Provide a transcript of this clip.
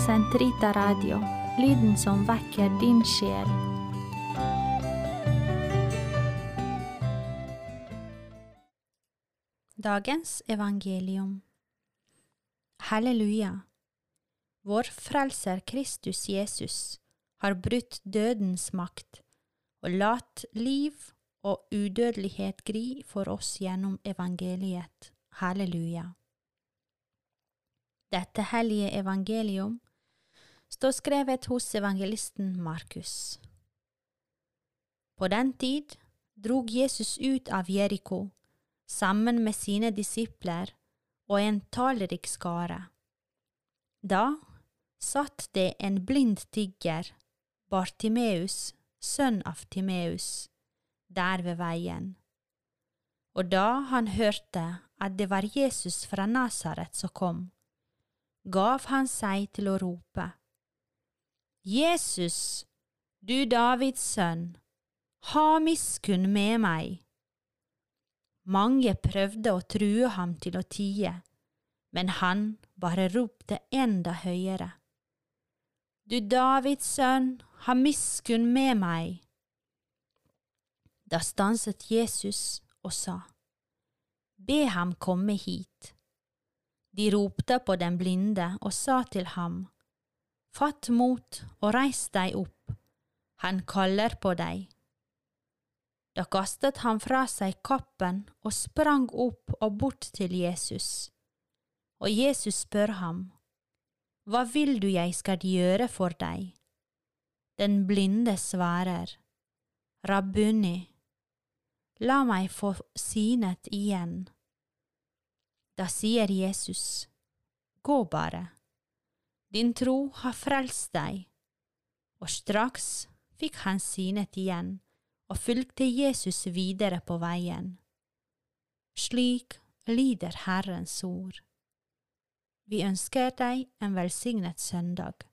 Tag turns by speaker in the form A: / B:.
A: Sentrita Radio, lyden som vekker din sjel. Dagens evangelium. Halleluja! Vår frelser Kristus Jesus har brutt dødens makt og latt liv og udødelighet gri for oss gjennom evangeliet. Halleluja! Dette hellige evangelium står skrevet hos evangelisten Markus. På den tid drog Jesus ut av Jericho sammen med sine disipler og en talrik skare. Da satt det en blind tigger, Bartimeus, sønn av Timeus, der ved veien. Og da han hørte at det var Jesus fra Nasaret som kom, gav han seg til å rope: Jesus, du Davids sønn, ha miskunn med meg. Mange prøvde å true ham til å tie, men han bare ropte enda høyere: Du Davids sønn, ha miskunn med meg. Da stanset Jesus og sa: Be ham komme hit. De ropte på den blinde og sa til ham: Fatt mot og reis deg opp, han kaller på deg. Da kastet han fra seg kappen og sprang opp og bort til Jesus. Og Jesus spør ham: Hva vil du jeg skal gjøre for deg? Den blinde svarer: Rabbuni, la meg få synet igjen. Da sier Jesus: Gå bare, din tro har frelst deg. Og straks fikk han synet igjen og fulgte Jesus videre på veien. Slik lyder Herrens ord. Vi ønsker deg en velsignet søndag.